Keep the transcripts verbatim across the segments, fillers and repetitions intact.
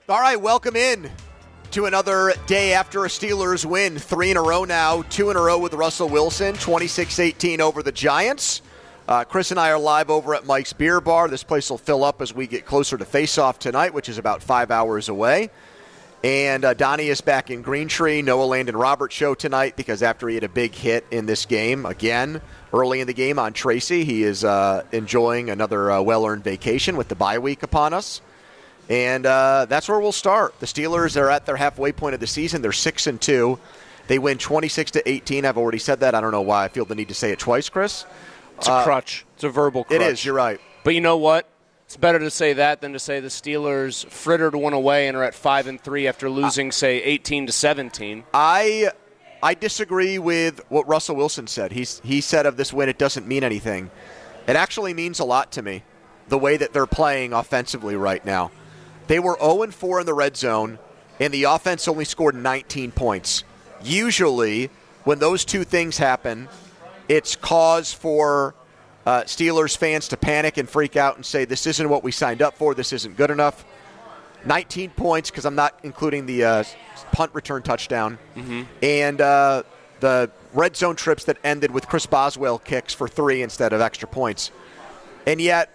All right, welcome in to another day after a Steelers win. Three in a row now, two in a row with Russell Wilson, twenty-six eighteen over the Giants. Uh, Chris and I are live over at Mike's Beer Bar. This place will fill up as we get closer to face-off tonight, which is about five hours away. And uh, Donnie is back in Green Tree. Noah Landon Roberts show tonight because after he had a big hit in this game, again, early in the game on Tracy, he is uh, enjoying another uh, well-earned vacation with the bye week upon us. And uh, that's where we'll start. The Steelers are at their halfway point of the season. They're six and two. They win twenty-six to eighteen. I've already said that. I don't know why I feel the need to say it twice, Chris. It's a uh, crutch. It's a verbal crutch. It is. You're right. But you know what? It's better to say that than to say the Steelers frittered one away and are at five and three after losing, uh, say, eighteen to seventeen. I I disagree with what Russell Wilson said. He's he said of this win, it doesn't mean anything. It actually means a lot to me. The way that they're playing offensively right now. They were oh and four in the red zone, and the offense only scored nineteen points. Usually, when those two things happen, it's cause for uh, Steelers fans to panic and freak out and say, this isn't what we signed up for, this isn't good enough. nineteen points, because I'm not including the uh, punt return touchdown, mm-hmm. and uh, the red zone trips that ended with Chris Boswell kicks for three instead of extra points. And yet,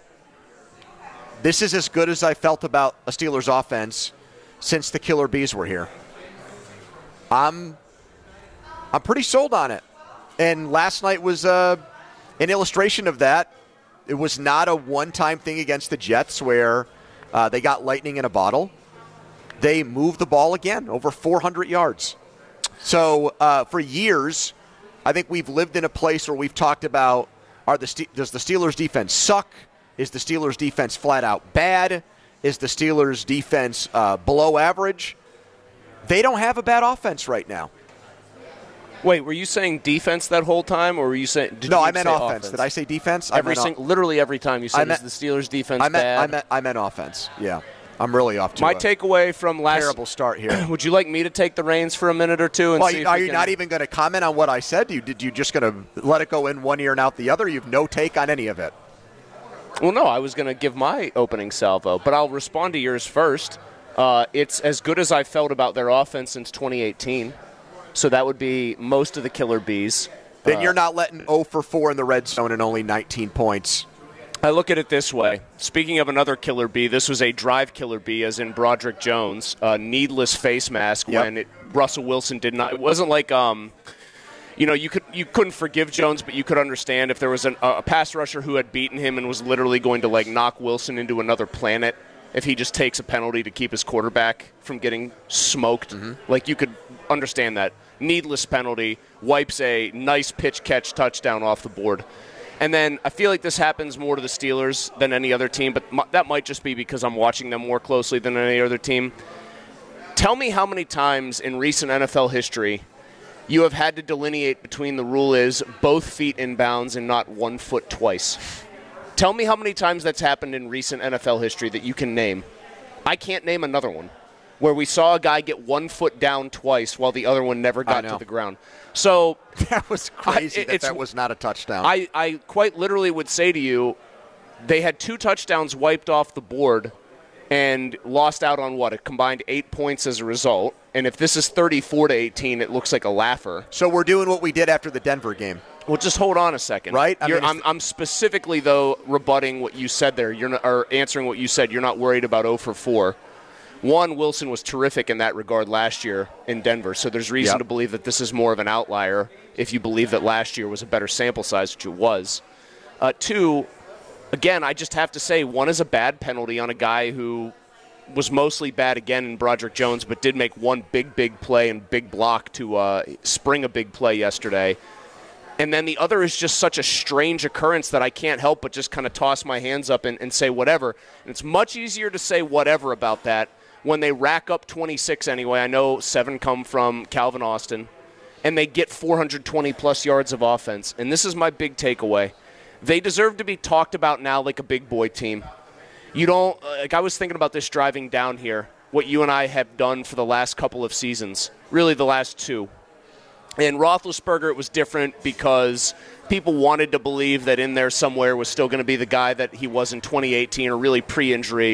this is as good as I felt about a Steelers offense since the Killer Bees were here. I'm I'm pretty sold on it. And last night was uh, an illustration of that. It was not a one-time thing against the Jets where uh, they got lightning in a bottle. They moved the ball again, over four hundred yards. So uh, for years, I think we've lived in a place where we've talked about, are the Ste- does the Steelers defense suck? Is the Steelers' defense flat out bad? Is the Steelers' defense uh, below average? They don't have a bad offense right now. Wait, were you saying defense that whole time, or were you saying? Did no, you I meant say offense. offense. Did I say defense? Every I meant sing- literally every time you said, meant, is the Steelers' defense I meant, bad? I meant, I meant offense. Yeah, I'm really off to My a takeaway from last terrible start here. Would you like me to take the reins for a minute or two? And well, see you, if are we you can... not even going to comment on what I said? You did you just going to let it go in one ear and out the other? You have no take on any of it. Well, no, I was going to give my opening salvo, but I'll respond to yours first. Uh, it's as good as I felt about their offense since twenty eighteen, so that would be most of the Killer Bees. Then uh, you're not letting oh for four in the red zone and only nineteen points. I look at it this way. Speaking of another Killer Bee, this was a drive Killer Bee, as in Broderick Jones, a needless face mask yep. when it, Russell Wilson did not. It wasn't like... Um, You know, you could you couldn't forgive Jones, but you could understand if there was an, a pass rusher who had beaten him and was literally going to like knock Wilson into another planet if he just takes a penalty to keep his quarterback from getting smoked. Mm-hmm. Like, you could understand that. Needless penalty, wipes a nice pitch catch touchdown off the board. And then I feel like this happens more to the Steelers than any other team, but m- that might just be because I'm watching them more closely than any other team. Tell me how many times in recent N F L history you have had to delineate between the rule is both feet in bounds and not one foot twice. Tell me how many times that's happened in recent N F L history that you can name. I can't name another one where we saw a guy get one foot down twice while the other one never got to the ground. So that was crazy I, that that was not a touchdown. I, I quite literally would say to you, they had two touchdowns wiped off the board and lost out on, what, a combined eight points as a result. And if this is thirty-four to eighteen, it looks like a laugher. So we're doing what we did after the Denver game. Well, just hold on a second. Right? I mean, I'm, I'm specifically, though, rebutting what you said there. You're not, or answering what you said. You're not worried about oh for four. One, Wilson was terrific in that regard last year in Denver, so there's reason yep. to believe that this is more of an outlier if you believe that last year was a better sample size, which it was. Uh, two, again, I just have to say, one is a bad penalty on a guy who was mostly bad again in Broderick Jones, but did make one big, big play and big block to uh, spring a big play yesterday. And then the other is just such a strange occurrence that I can't help but just kind of toss my hands up and, and say whatever. And it's much easier to say whatever about that when they rack up twenty-six anyway. I know seven come from Calvin Austin, and they get four hundred twenty plus yards of offense. And this is my big takeaway. They deserve to be talked about now like a big boy team. You don't, like I was thinking about this driving down here, what you and I have done for the last couple of seasons, really the last two. And Roethlisberger, it was different because people wanted to believe that in there somewhere was still going to be the guy that he was in twenty eighteen or really pre-injury.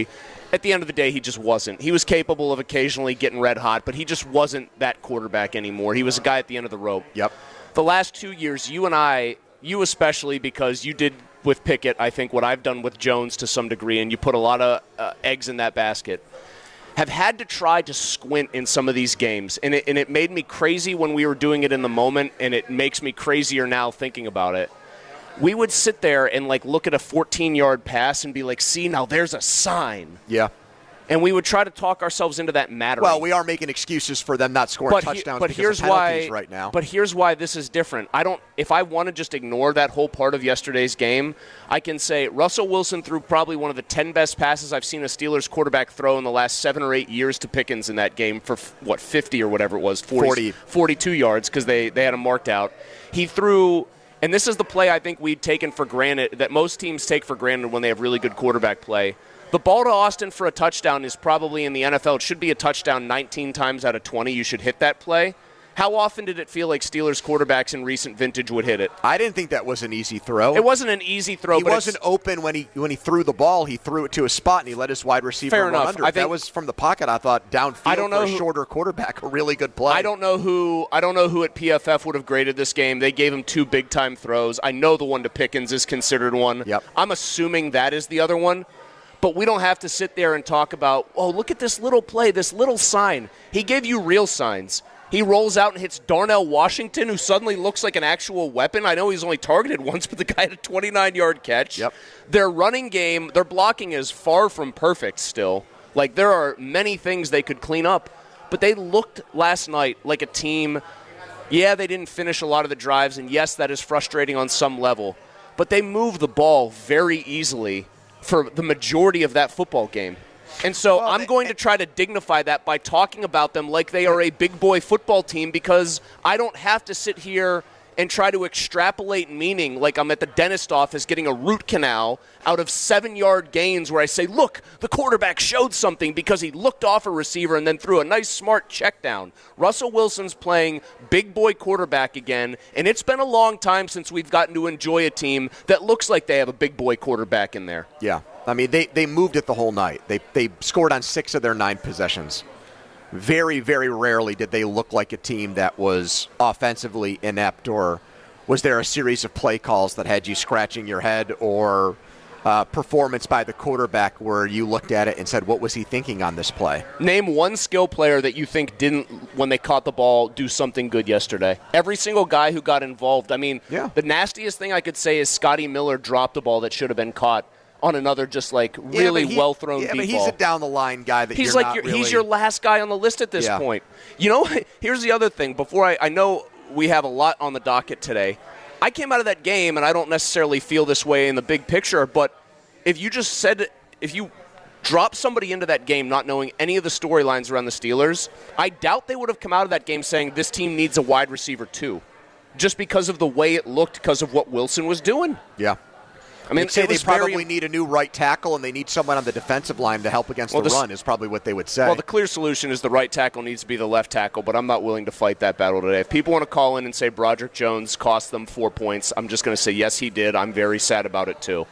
at the end of the day, he just wasn't. He was capable of occasionally getting red hot, but he just wasn't that quarterback anymore. He was a guy at the end of the rope. Yep. The last two years, you and I, you especially because you did with Pickett, I think, what I've done with Jones to some degree, and you put a lot of uh, eggs in that basket, have had to try to squint in some of these games. And it, and it made me crazy when we were doing it in the moment, and it makes me crazier now thinking about it. We would sit there and, like, look at a fourteen-yard pass and be like, see, now there's a sign. Yeah. And we would try to talk ourselves into that mattering. Well, we are making excuses for them not scoring but touchdowns he, but because here's of penalties why, right now. But here's why this is different. I don't. If I want to just ignore that whole part of yesterday's game, I can say Russell Wilson threw probably one of the ten best passes I've seen a Steelers quarterback throw in the last seven or eight years to Pickens in that game for, what, fifty or whatever it was, forty, forty. forty-two yards because they, they had him marked out. He threw, and this is the play I think we'd taken for granted, that most teams take for granted when they have really good quarterback play. The ball to Austin for a touchdown is probably in the N F L. It should be a touchdown nineteen times out of twenty. You should hit that play. How often did it feel like Steelers quarterbacks in recent vintage would hit it? I didn't think that was an easy throw. It wasn't an easy throw. He but wasn't open when he when he threw the ball. He threw it to a spot, and he let his wide receiver Fair run enough. under I it. think, that was from the pocket, I thought, downfield I don't know for a who, shorter quarterback. A really good play. I don't know who I don't know who at P F F would have graded this game. They gave him two big-time throws. I know the one to Pickens is considered one. Yep. I'm assuming that is the other one. But we don't have to sit there and talk about, oh, look at this little play, this little sign. He gave you real signs. He rolls out and hits Darnell Washington, who suddenly looks like an actual weapon. I know he's only targeted once, but the guy had a twenty-nine-yard catch. Yep. Their running game, their blocking is far from perfect still. Like, there are many things they could clean up. But they looked last night like a team. Yeah, they didn't finish a lot of the drives, and yes, that is frustrating on some level. But they moved the ball very easily for the majority of that football game. And so well, I'm going to try to dignify that by talking about them like they are a big boy football team, because I don't have to sit here and try to extrapolate meaning like I'm at the dentist office getting a root canal out of seven-yard gains where I say, look, the quarterback showed something because he looked off a receiver and then threw a nice, smart check down. Russell Wilson's playing big boy quarterback again, and it's been a long time since we've gotten to enjoy a team that looks like they have a big boy quarterback in there. Yeah. I mean, they, they moved it the whole night. They they scored on six of their nine possessions. Very, very rarely did they look like a team that was offensively inept, or was there a series of play calls that had you scratching your head, or uh, performance by the quarterback where you looked at it and said, what was he thinking on this play? Name one skill player that you think didn't, when they caught the ball, do something good yesterday. Every single guy who got involved. I mean, yeah. The nastiest thing I could say is Scotty Miller dropped a ball that should have been caught on another just like really yeah, he, well thrown yeah, deep but he's ball. a down the line guy that he's you're like not your, really... he's your last guy on the list at this yeah. point. You know, here's the other thing. Before I, I know we have a lot on the docket today. I came out of that game, and I don't necessarily feel this way in the big picture, but if you just said, if you drop somebody into that game not knowing any of the storylines around the Steelers, I doubt they would have come out of that game saying this team needs a wide receiver too, just because of the way it looked, because of what Wilson was doing. Yeah. I mean, They'd say it they probably very, need a new right tackle, and they need someone on the defensive line to help against well, the this, run is probably what they would say. Well, the clear solution is the right tackle needs to be the left tackle, but I'm not willing to fight that battle today. If people want to call in and say Broderick Jones cost them four points, I'm just going to say, yes, he did. I'm very sad about it, too.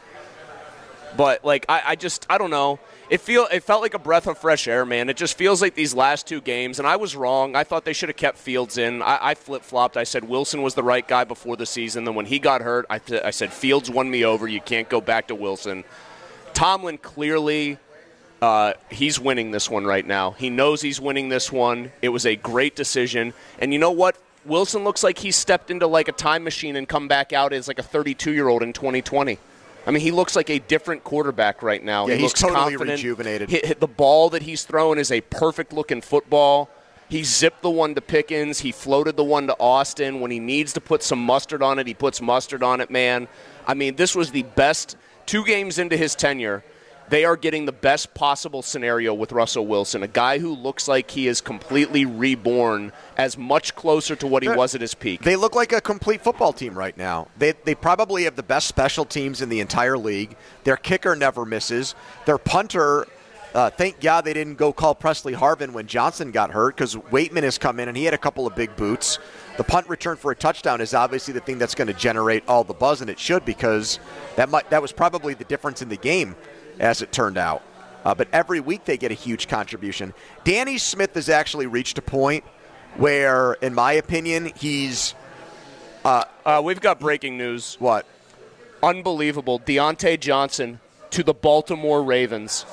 But, like, I, I just, I don't know. It feel it felt like a breath of fresh air, man. It just feels like these last two games, and I was wrong. I thought they should have kept Fields in. I, I flip-flopped. I said Wilson was the right guy before the season. Then when he got hurt, I, th- I said Fields won me over. You can't go back to Wilson. Tomlin clearly, uh, he's winning this one right now. He knows he's winning this one. It was a great decision. And you know what? Wilson looks like he stepped into like a time machine and come back out as like a thirty-two-year-old in twenty twenty. I mean, he looks like a different quarterback right now. Yeah, he he's looks totally confident. rejuvenated. Hit, hit the ball that he's throwing is a perfect-looking football. He zipped the one to Pickens. He floated the one to Austin. When he needs to put some mustard on it, he puts mustard on it, man. I mean, this was the best two games into his tenure. They are getting the best possible scenario with Russell Wilson, a guy who looks like he is completely reborn, as much closer to what he was at his peak. They look like a complete football team right now. They they probably have the best special teams in the entire league. Their kicker never misses. Their punter, uh, thank God they didn't go call Presley Harvin when Johnson got hurt, because Waitman has come in and he had a couple of big boots. The punt return for a touchdown is obviously the thing that's going to generate all the buzz, and it should, because that might, that was probably the difference in the game, as it turned out. Uh, but every week they get a huge contribution. Danny Smith has actually reached a point where, in my opinion, he's uh, uh, we've got breaking news. What? Unbelievable. Deontay Johnson to the Baltimore Ravens.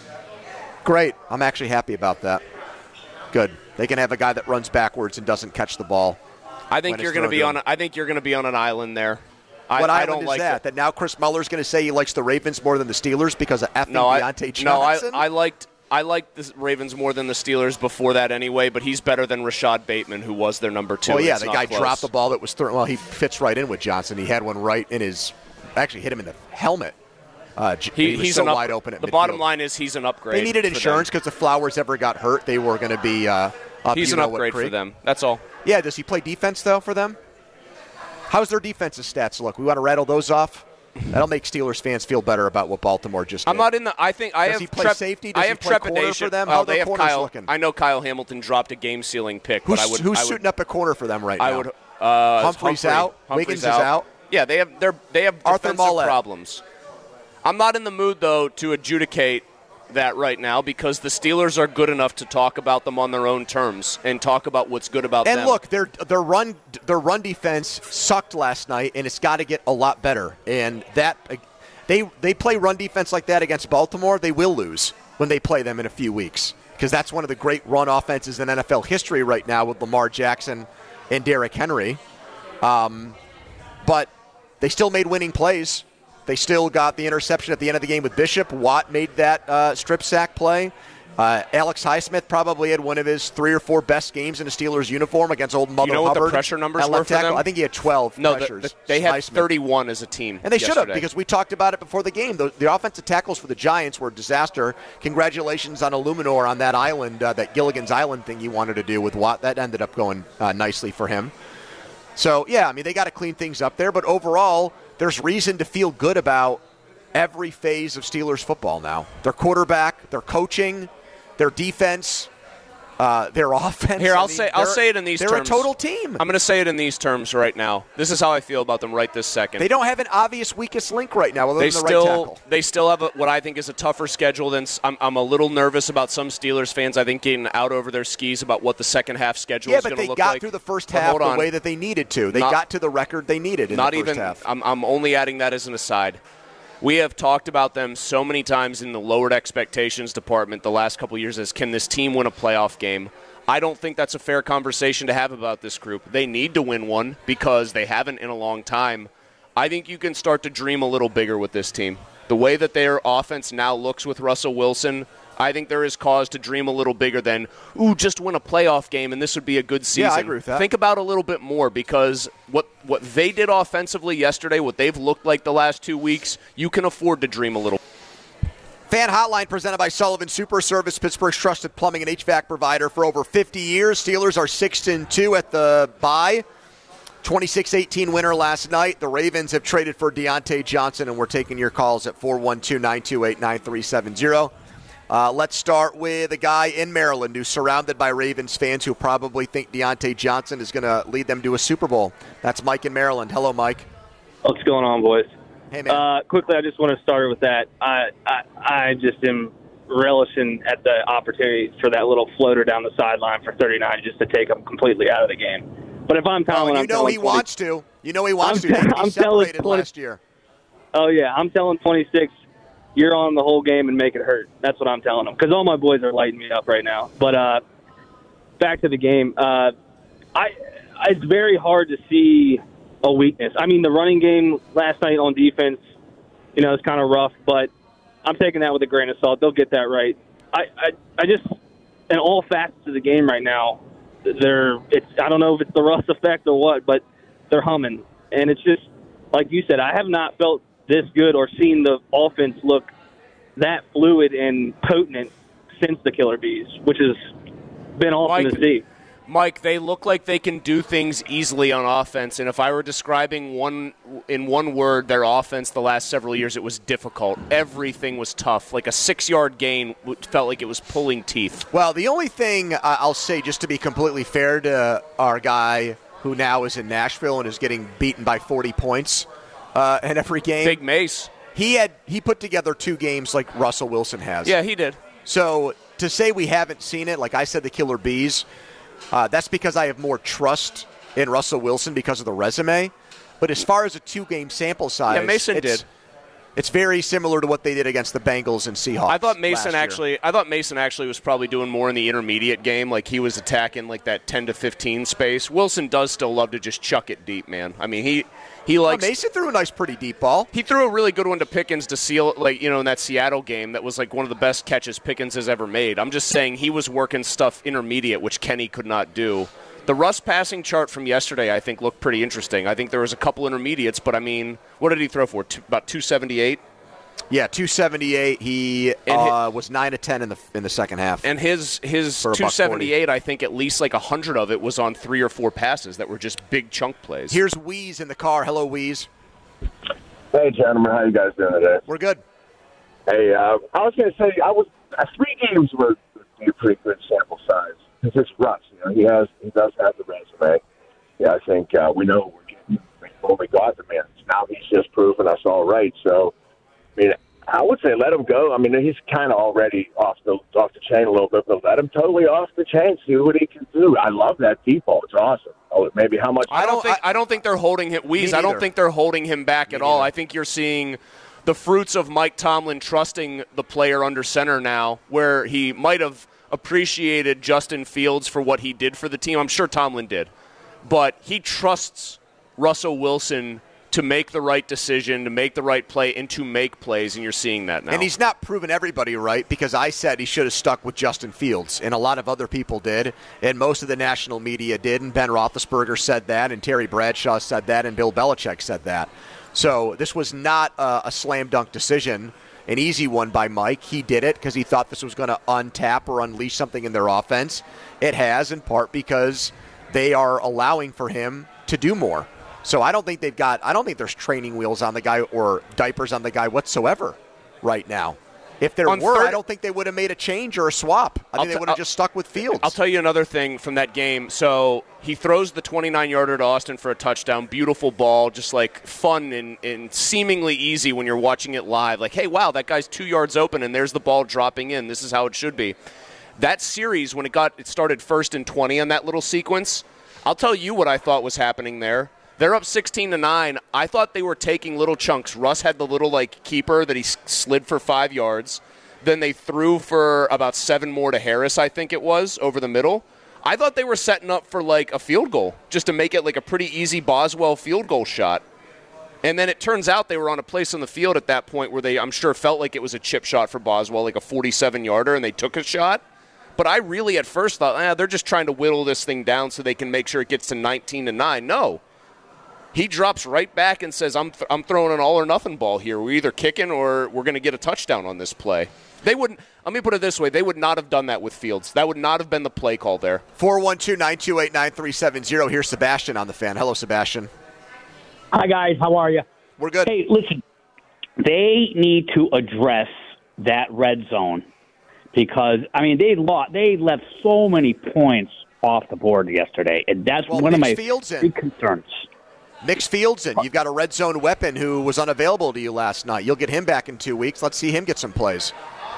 Great. I'm actually happy about that. Good. They can have a guy that runs backwards and doesn't catch the ball. I think you're going to be on. A, I think you're going to be on an island there. I, what I island don't is like that? it. That now Chris Muller's going to say he likes the Ravens more than the Steelers because of effing no, I, Deontay Johnson? No, I, I liked I liked the Ravens more than the Steelers before that anyway, but he's better than Rashad Bateman, who was their number two. Oh, yeah, it's the not guy close. dropped the ball that was thrown. Well, he fits right in with Johnson. He had one right in his – actually hit him in the helmet. Uh, he, he was he's so an up, wide open at The midfield. bottom line is he's an upgrade. They needed insurance because if Flowers ever got hurt, they were going to be uh, up. He's you an know upgrade what, for them. That's all. Yeah, does he play defense, though, for them? How's their defensive stats look? We want to rattle those off? That'll make Steelers fans feel better about what Baltimore just did. I'm not in the. I think I Does have. he play trep- safety? Does I he have play corner trepidation for them? Well, How are they their have corners Kyle. looking? I know Kyle Hamilton dropped a game-sealing pick, Who's, but I would. who's I would, shooting up a corner for them right I now? would. Uh, Humphrey's Humphrey, out. Humphrey's Wiggins is out. Yeah, they have. They're they have Arthur defensive Mollett. problems. I'm not in the mood though to adjudicate that right now because the Steelers are good enough to talk about them on their own terms and talk about what's good about and them. And look, their their run their run defense sucked last night, and it's got to get a lot better. And that they they play run defense like that against Baltimore, they will lose when they play them in a few weeks because that's one of the great run offenses in N F L history right now with Lamar Jackson and Derrick Henry. Um, but they still made winning plays. They still got the interception at the end of the game with Bishop. Watt made that uh, strip sack play. Uh, Alex Highsmith probably had one of his three or four best games in a Steelers uniform against old Mother You know Hubbard. what the pressure numbers at were left for tackle. them? I think he had twelve no, pressures. the, the, they had Highsmith. thirty-one as a team. And they should have yesterday. because we talked about it before the game. The, the offensive tackles for the Giants were a disaster. Congratulations on Illuminor on that island, uh, that Gilligan's Island thing he wanted to do with Watt. That ended up going uh, nicely for him. So, yeah, I mean, they got to clean things up there. But overall, there's reason to feel good about every phase of Steelers football now. Their quarterback, their coaching, their defense, uh, their offense. Here, I I'll mean, say I'll say it in these they're terms. They're a total team. I'm going to say it in these terms right now. This is how I feel about them right this second. They don't have an obvious weakest link right now other they than the still, right tackle. They still have a, what I think is a tougher schedule than I'm, I'm a little nervous about some Steelers fans, I think, getting out over their skis about what the second half schedule yeah, is going to look like. Yeah, but but they got through the first but half the on. way that they needed to. They not, got to the record they needed in not the first even, half. I'm, I'm only adding that as an aside. We have talked about them so many times in the lowered expectations department the last couple of years as, can this team win a playoff game? I don't think that's a fair conversation to have about this group. They need to win one because they haven't in a long time. I think you can start to dream a little bigger with this team. The way that their offense now looks with Russell Wilson, I think there is cause to dream a little bigger than, ooh, just win a playoff game and this would be a good season. Yeah, I agree with that. Think about it a little bit more because what, what they did offensively yesterday, what they've looked like the last two weeks, you can afford to dream a little. Fan Hotline presented by Sullivan Super Service, Pittsburgh's trusted plumbing and H V A C provider for over fifty years. Steelers are six and two at the bye. twenty-six eighteen winner last night. The Ravens have traded for Deontay Johnson, and we're taking your calls at four one two, nine two eight, nine three seven zero. Uh, let's start with a guy in Maryland who's surrounded by Ravens fans who probably think Deontay Johnson is going to lead them to a Super Bowl. That's Mike in Maryland. Hello, Mike. What's going on, boys? Hey, man. Uh, quickly, I just want to start with that. I, I I just am relishing at the opportunity for that little floater down the sideline for thirty-nine just to take him completely out of the game. But if I'm telling, oh, you I'm know telling he twenty wants to. You know he wants I'm to. They, t- I'm he telling separated twenty last year. Oh yeah, I'm telling twenty-six. You're on the whole game and make it hurt. That's what I'm telling them because all my boys are lighting me up right now. But uh, back to the game. Uh, I it's very hard to see a weakness. I mean, the running game last night on defense, you know, it's kind of rough, but I'm taking that with a grain of salt. They'll get that right. I, I, I just, in all facets of the game right now, they're, it's, I don't know if it's the Russ effect or what, but they're humming. And it's just, like you said, I have not felt this good or seen the offense look that fluid and potent since the Killer Bees, which has been awesome Mike, to see. Mike, they look like they can do things easily on offense, and if I were describing one in one word their offense the last several years, it was difficult. Everything was tough. Like a six-yard gain felt like it was pulling teeth. Well, the only thing I'll say, just to be completely fair to our guy who now is in Nashville and is getting beaten by forty points uh, in every game. Big Mace. he had he put together two games like Russell Wilson has. Yeah, he did. So to say we haven't seen it, like I said, the Killer Bees, uh, that's because I have more trust in Russell Wilson because of the resume. But as far as a two-game sample size, yeah, Mason it's, did. It's very similar to what they did against the Bengals and Seahawks. I thought Mason last actually. year. I thought Mason actually was probably doing more in the intermediate game. Like he was attacking like that ten to fifteen space. Wilson does still love to just chuck it deep, man. I mean, he he likes. Well, Mason threw a nice, pretty deep ball. He threw a really good one to Pickens to seal it, like, you know, in that Seattle game. That was like one of the best catches Pickens has ever made. I'm just saying he was working stuff intermediate, which Kenny could not do. The Russ passing chart from yesterday, I think, looked pretty interesting. I think there was a couple intermediates, but, I mean, what did he throw for? Two, about two seventy-eight? Yeah, two seventy-eight. He uh, his, was nine to ten in the in the second half. And his his two seventy-eight, I think at least like one hundred of it was on three or four passes that were just big chunk plays. Here's Weeze in the car. Hello, Weeze. Hey, gentlemen. How you guys doing today? We're good. Hey, uh, I was going to say, I was uh, three games were a pretty good sample size. Because it's Russ. You know, he has, he does have the resume. Yeah, I think uh, we know we're getting when we got the man. Now he's just proven us all right. So, I mean, I would say let him go. I mean, he's kind of already off the off the chain a little bit, but let him totally off the chain. See what he can do. I love that deep ball. It's awesome. Oh, maybe how much? I don't think I, I don't think they're holding him. Weeze, I don't think they're holding him back me at all. neither. I think you're seeing the fruits of Mike Tomlin trusting the player under center now, where he might have appreciated Justin Fields for what he did for the team. I'm sure Tomlin did. But he trusts Russell Wilson to make the right decision, to make the right play, and to make plays, and you're seeing that now. And he's not proven everybody right because I said he should have stuck with Justin Fields, and a lot of other people did, and most of the national media did, and Ben Roethlisberger said that, and Terry Bradshaw said that, and Bill Belichick said that. So this was not a, a slam dunk decision. An easy one by Mike. He did it because he thought this was going to untap or unleash something in their offense. It has, in part because they are allowing for him to do more. So I don't think they've got, I don't think there's training wheels on the guy or diapers on the guy whatsoever right now. If there On were, third, I don't think they would have made a change or a swap. I I'll think they t- would have I'll, just stuck with Fields. I'll tell you another thing from that game. So he throws the twenty-nine-yarder to Austin for a touchdown. Beautiful ball, just like fun and, and seemingly easy when you're watching it live. Like, hey, wow, that guy's two yards open, and there's the ball dropping in. This is how it should be. That series, when it got it started first and twenty on that little sequence, I'll tell you what I thought was happening there. They're up sixteen to nine. I thought they were taking little chunks. Russ had the little like keeper that he slid for five yards. Then they threw for about seven more to Harris, I think it was, over the middle. I thought they were setting up for like a field goal, just to make it like a pretty easy Boswell field goal shot. And then it turns out they were on a place on the field at that point where they, I'm sure, felt like it was a chip shot for Boswell, like a forty-seven-yarder, and they took a shot. But I really at first thought, eh, they're just trying to whittle this thing down so they can make sure it gets to nineteen to nine. No. He drops right back and says, I'm th- I'm throwing an all-or-nothing ball here. We're either kicking or we're going to get a touchdown on this play. They wouldn't. Let me put it this way. They would not have done that with Fields. That would not have been the play call there. four one two, nine two eight, nine three seven zero. Here's Sebastian on the fan. Hello, Sebastian. Hi, guys. How are you? We're good. Hey, listen. They need to address that red zone because, I mean, they lost, they left so many points off the board yesterday, and that's well, one of my Fields in. big concerns. Mixed Fields in. You've got a red zone weapon who was unavailable to you last night. You'll get him back in two weeks. Let's see him get some plays.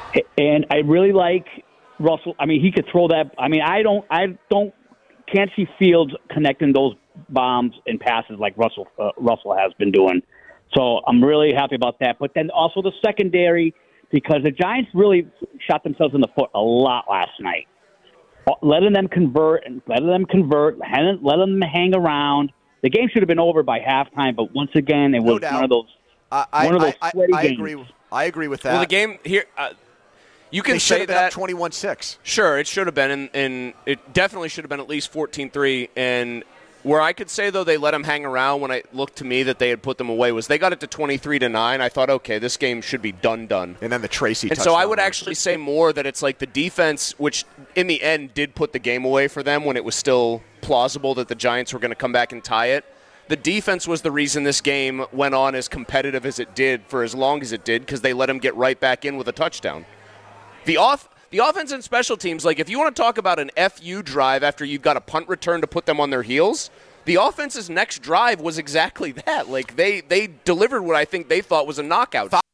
And I really like Russell. I mean, he could throw that. I mean, I don't, I don't, can't see Fields connecting those bombs and passes like Russell, uh, Russell has been doing. So I'm really happy about that. But then also the secondary, because the Giants really shot themselves in the foot a lot last night. Letting them convert and letting them convert, letting them hang around. The game should have been over by halftime, but once again, it was no one of those. I, I, one of those I, sweaty I, I games. agree. I agree with that. Well, the game here, uh, you can they say should have been that up twenty-one six. Sure, it should have been, and, and it definitely should have been at least fourteen three. And where I could say though they let them hang around when it looked to me that they had put them away was they got it to twenty-three to nine. I thought, okay, this game should be done, done. And then the Tracy. And so I touchdown would run. actually say more that it's like the defense, which in the end did put the game away for them when it was still plausible that the Giants were going to come back and tie it. The defense was the reason this game went on as competitive as it did for as long as it did because they let him get right back in with a touchdown. The off the offense and special teams, like if you want to talk about an F U drive after you've got a punt return to put them on their heels, the offense's next drive was exactly that. Like they they delivered what I think they thought was a knockout.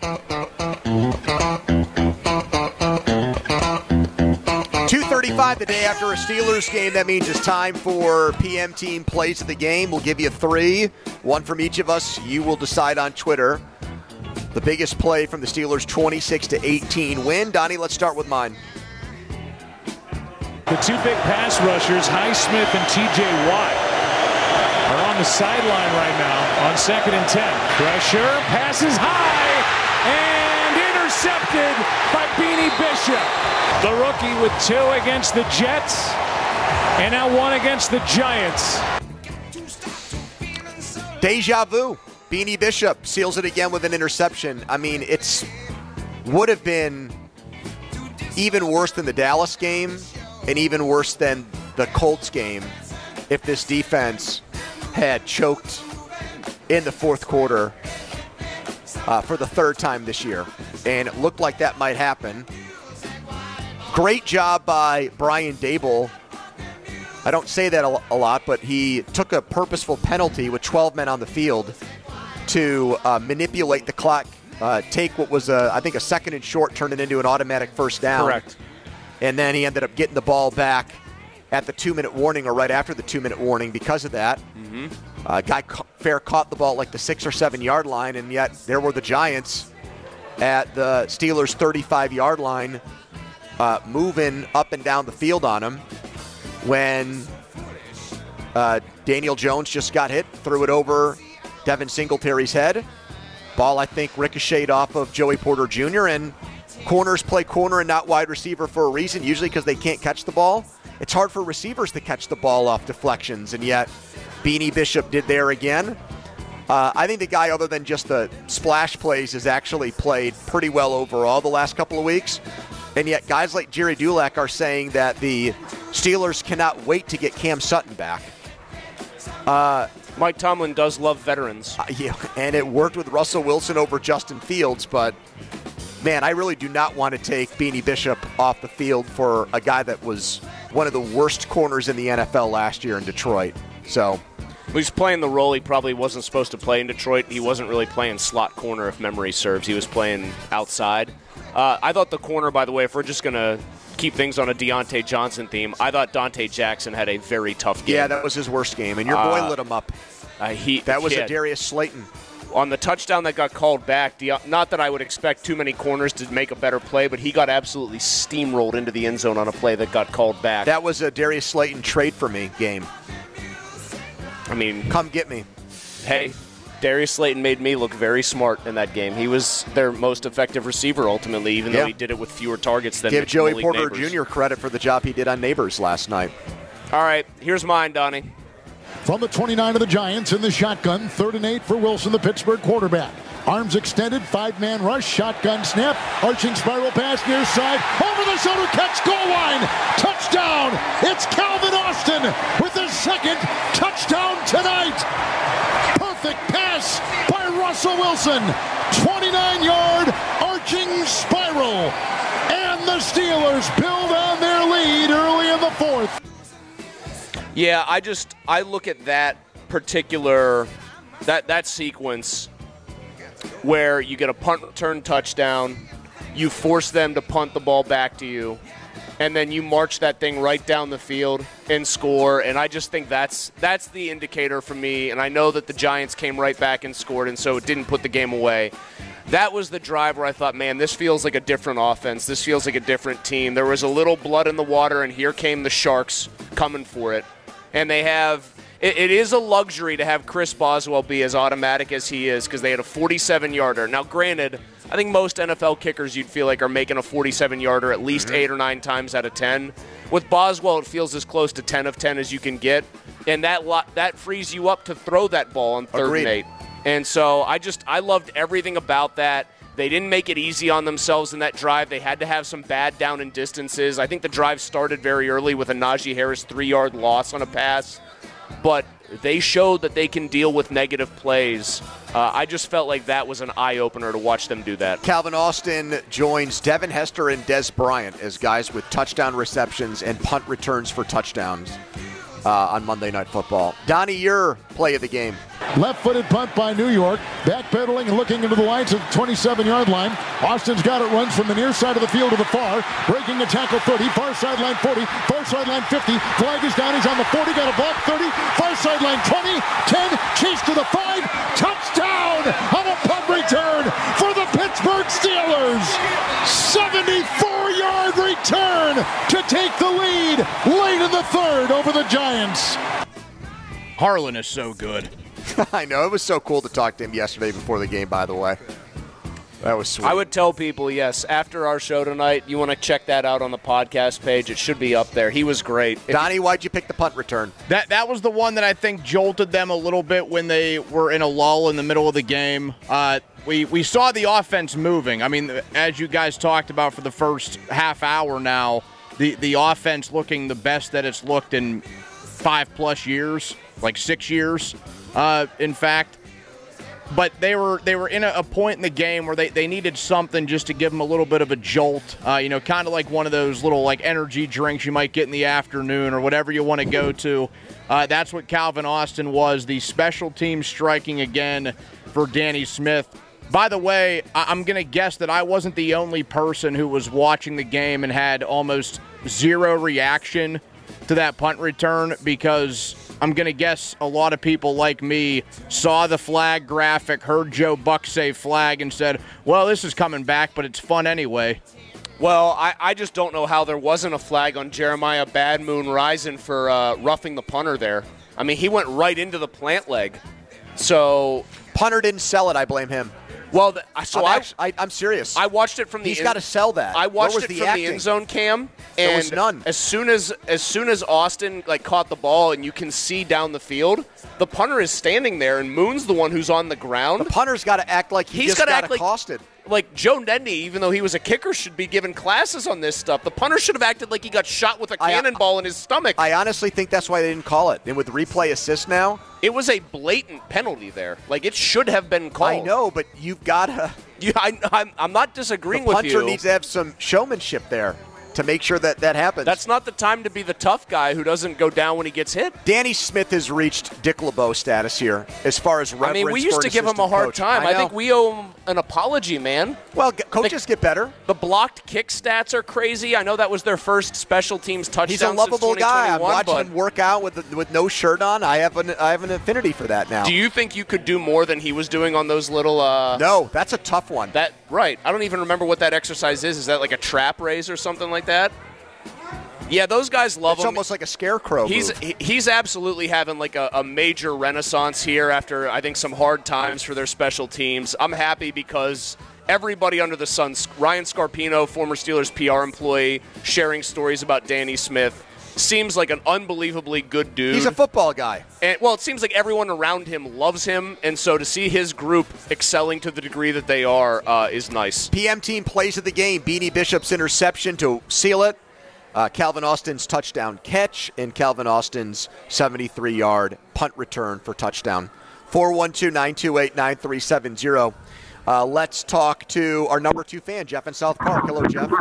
two thirty-five the day after a Steelers game. That means it's time for P M Team Plays of the Game. We'll give you three, one from each of us. You will decide on Twitter the biggest play from the Steelers' twenty-six to eighteen win. Donnie, let's start with mine. The two big pass rushers, Highsmith and T J Watt, are on the sideline right now on second and ten. Pressure, passes high, and intercepted by Beanie Bishop. The rookie with two against the Jets, and now one against the Giants. Deja vu. Beanie Bishop seals it again with an interception. I mean, it's would have been even worse than the Dallas game and even worse than the Colts game if this defense had choked in the fourth quarter uh, for the third time this year. And it looked like that might happen. Great job by Brian Dable. I don't say that a lot, but he took a purposeful penalty with twelve men on the field to uh, manipulate the clock, uh, take what was, a, I think, a second and short, turn it into an automatic first down. Correct. And then he ended up getting the ball back at the two-minute warning or right after the two-minute warning because of that. Mm-hmm. Uh, Guy Fair caught the ball at like the six- or seven-yard line, and yet there were the Giants at the Steelers' thirty-five-yard line uh, moving up and down the field on him when uh, Daniel Jones just got hit, threw it over Devin Singletary's head. Ball, I think, ricocheted off of Joey Porter Junior, and corners play corner and not wide receiver for a reason, usually because they can't catch the ball. It's hard for receivers to catch the ball off deflections, and yet Beanie Bishop did there again. Uh, I think the guy, other than just the splash plays, has actually played pretty well overall the last couple of weeks. And yet guys like Jerry Dulac are saying that the Steelers cannot wait to get Cam Sutton back. Uh, Mike Tomlin does love veterans. Uh, yeah, and it worked with Russell Wilson over Justin Fields, but man, I really do not want to take Beanie Bishop off the field for a guy that was one of the worst corners in the N F L last year in Detroit. So he's playing the role he probably wasn't supposed to play in Detroit. He wasn't really playing slot corner, if memory serves. He was playing outside. Uh, I thought the corner, by the way, if we're just going to keep things on a Deontay Johnson theme, I thought Dante Jackson had a very tough game. Yeah, that was his worst game, and your boy uh, lit him up. Uh, he, that was kid. a Darius Slayton. On the touchdown that got called back, De- not that I would expect too many corners to make a better play, but he got absolutely steamrolled into the end zone on a play that got called back. That was a Darius Slayton trade for me game. I mean, come get me. Hey, Darius Slayton made me look very smart in that game. He was their most effective receiver ultimately, even yeah. though he did it with fewer targets than Give Mitch Joey Malik Porter Neighbors. Junior credit for the job he did on Neighbors last night. All right, here's mine, Donnie. From the twenty-nine of the Giants in the shotgun, third and eight for Wilson, the Pittsburgh quarterback. Arms extended, five-man rush, shotgun snap, arching spiral pass near side, over the shoulder catch, goal line, touchdown! It's Calvin Austin with his second touchdown tonight! Perfect pass by Russell Wilson, twenty-nine-yard arching spiral, and the Steelers build on their lead early in the fourth. Yeah, I just I look at that particular that that sequence where you get a punt return touchdown, you force them to punt the ball back to you, and then you march that thing right down the field and score. And I just think that's that's the indicator for me. And I know that the Giants came right back and scored, and so it didn't put the game away. That was the drive where I thought, man, this feels like a different offense. This feels like a different team. There was a little blood in the water, and here came the Sharks coming for it. And they have it, it is a luxury to have Chris Boswell be as automatic as he is because they had a forty-seven-yarder. Now, granted, I think most N F L kickers you'd feel like are making a forty-seven-yarder at least mm-hmm. eight or nine times out of ten. With Boswell, it feels as close to ten of ten as you can get, and that lo- that frees you up to throw that ball on third Agreed. and eight. And so I just I loved everything about that. They didn't make it easy on themselves in that drive. They had to have some bad down and distances. I think the drive started very early with a Najee Harris three-yard loss on a pass. But they showed that they can deal with negative plays. Uh, I just felt like that was an eye-opener to watch them do that. Calvin Austin joins Devin Hester and Des Bryant as guys with touchdown receptions and punt returns for touchdowns uh, on Monday Night Football. Donnie, your play of the game. Left-footed punt by New York. Backpedaling and looking into the lights at the twenty-seven-yard line. Austin's got it, runs from the near side of the field to the far. Breaking the tackle thirty, far sideline forty, far sideline fifty. Flag is down, he's on the forty, got a block thirty, far sideline twenty, ten, chase to the five. Touchdown on a punt return for the Pittsburgh Steelers. seventy-four-yard return to take the lead late in the third over the Giants. Harlan is so good. I know. It was so cool to talk to him yesterday before the game, by the way. That was sweet. I would tell people, yes, after our show tonight, you want to check that out on the podcast page. It should be up there. He was great. Donnie, why'd you pick the punt return? That that was the one that I think jolted them a little bit when they were in a lull in the middle of the game. Uh, we, we saw the offense moving. I mean, as you guys talked about for the first half hour now, the, the offense looking the best that it's looked in five-plus years, like six years, uh, in fact. But they were they were in a, a point in the game where they, they needed something just to give them a little bit of a jolt, uh, you know, kind of like one of those little like energy drinks you might get in the afternoon or whatever you want to go to. Uh, that's what Calvin Austin was, the special team striking again for Danny Smith. By the way, I- I'm going to guess that I wasn't the only person who was watching the game and had almost zero reaction to that punt return, because I'm going to guess a lot of people like me saw the flag graphic, heard Joe Buck say flag, and said, well, this is coming back, but it's fun anyway. Well, I, I just don't know how there wasn't a flag on Jeremiah Bad Moon Rising for uh, roughing the punter there. I mean, he went right into the plant leg. So Punter didn't sell it. I blame him. Well, the, so I'm, I, actually, I, I'm serious. I watched it from the. He's got to sell that. I watched Where was it the from acting? the end zone cam, There and was none. as soon as as soon as Austin like caught the ball and you can see down the field, the punter is standing there and Moon's the one who's on the ground. The punter's got to act like he He's just gotta got act like- accosted. Like Joe Nedney, even though he was a kicker, should be given classes on this stuff. The punter should have acted like he got shot with a I- cannonball in his stomach. I honestly think that's why they didn't call it. And with replay assist now, it was a blatant penalty there. Like it should have been called. I know, but you've got to. You, I, I'm, I'm not disagreeing The with punter you. needs to have some showmanship there to make sure that that happens. That's not the time to be the tough guy who doesn't go down when he gets hit. Danny Smith has reached Dick LeBeau status here as far as reverence I mean, we for used an to give him a assistant hard coach. time. I, I know. think we owe him an apology, man. Well, g- coaches Like, get better. The blocked kick stats are crazy. I know that was their first special teams touchdown. He's a lovable since guy. I'm 2021, watching but him work out with with no shirt on. I have an I have an affinity for that now. do you think you could do more than he was doing on those little? Uh, No, that's a tough one. That right. I don't even remember what that exercise is. Is that like a trap raise or something like that? Yeah, those guys love it's him. almost like a scarecrow He's move. he- he's absolutely having like a, a major renaissance here after I think some hard times for their special teams. I'm happy because everybody under the sun, Ryan Scarpino, former Steelers P R employee, sharing stories about Danny Smith, seems like an unbelievably good dude. He's a football guy. And, well, it seems like everyone around him loves him, and so to see his group excelling to the degree that they are uh, is nice. P M team plays of the game. Beanie Bishop's interception to seal it. Uh, Calvin Austin's touchdown catch and Calvin Austin's seventy-three-yard punt return for touchdown. four one two, nine two eight, nine three seven zero. Uh, let's talk to our number two fan, Jeff in South Park. Hello, Jeff.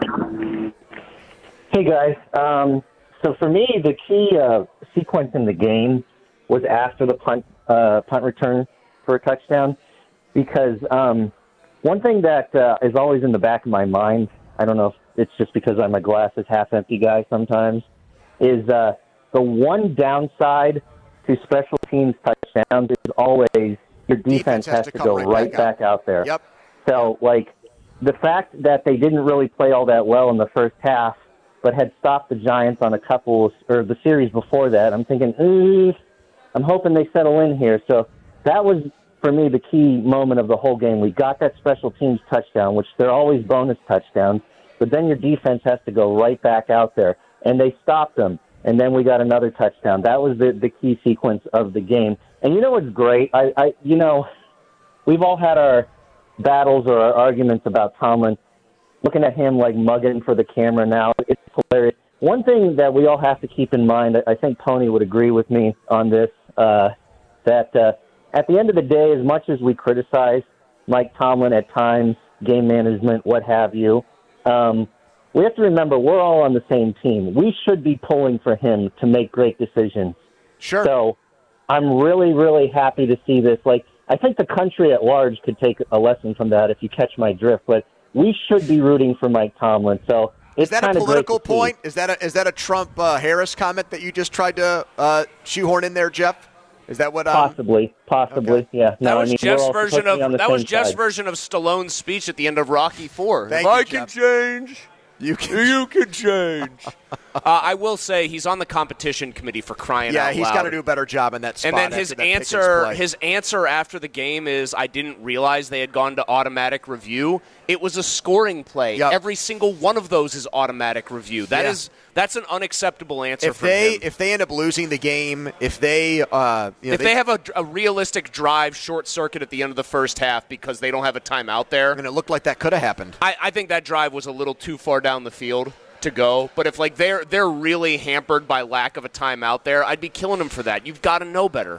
Hey, guys. Um, so for me, the key uh, sequence in the game was after the punt uh, punt return for a touchdown, because um, one thing that uh, is always in the back of my mind, I don't know if it's just because I'm a glasses half empty guy sometimes, is uh, the one downside to special teams touchdowns is always your defense, Defense has has to to come go right right back back out there. Yep. So, like, the fact that they didn't really play all that well in the first half, but had stopped the Giants on a couple, or the series before that, I'm thinking, ooh, I'm hoping they settle in here. So that was, for me, the key moment of the whole game. We got that special teams touchdown, which they're always bonus touchdowns, but then your defense has to go right back out there. And they stopped them, and then we got another touchdown. That was the, the key sequence of the game. And you know what's great? I, I, you know, we've all had our battles or our arguments about Tomlin. Looking at him like mugging for the camera now, it's hilarious. One thing that we all have to keep in mind, I think Pony would agree with me on this, uh, that uh, at the end of the day, as much as we criticize Mike Tomlin at times, game management, what have you, um, we have to remember we're all on the same team. We should be pulling for him to make great decisions. Sure. So I'm really, really happy to see this. Like, I think the country at large could take a lesson from that if you catch my drift, but we should be rooting for Mike Tomlin. So it's Is that a kinda political great to see. point? Is that a, is that a Trump uh, Harris comment that you just tried to uh, shoehorn in there, Jeff? Is that what? Um, Possibly, possibly, okay. yeah. No, That was I mean, Jeff's we're all version supposed to be on of the that was same Jeff's side. version of Stallone's speech at the end of Rocky Four. Thank if you, I can Jeff. change, You can. you can change. uh, I will say he's on the competition committee for crying Yeah, out loud. he's got to do a better job in that spot. And then his after that Pickens answer, play. his answer after the game is, "I didn't realize they had gone to automatic review. It was a scoring play. Yep. Every single one of those is automatic review. That Yeah. is that's an unacceptable answer if from they him. if they end up losing the game, if they uh, you know, If they, have a, a realistic drive short circuit at the end of the first half because they don't have a timeout there, and it looked like that could have happened. I, I think that drive was a little too far down the field to go. But if like they're they're really hampered by lack of a timeout there, I'd be killing them for that. You've got to know better.